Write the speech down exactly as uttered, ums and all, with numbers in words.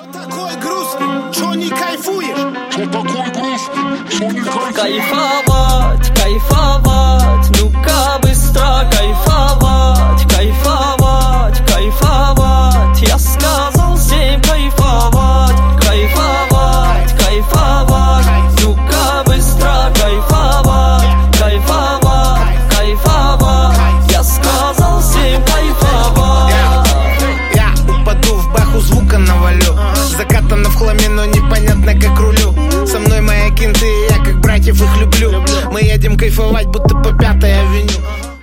Такой грустный, чё не кайфуешь? Чё такой грустный, чё не кайфуешь? Кайфовать, кайфовать, ну-ка быстро кайфовать, кайфовать, кайфовать. Я сказал всем кайфовать, кайфовать, кайфовать. Ну-ка быстро кайфовать, кайфовать, кайфовать. Я сказал всем кайфовать. Я упаду в баху, звука навалю. Закатано в хламе, но непонятно как рулю. Со мной мои кенты, я как братьев их люблю. Мы едем кайфовать, будто по Пятой авеню.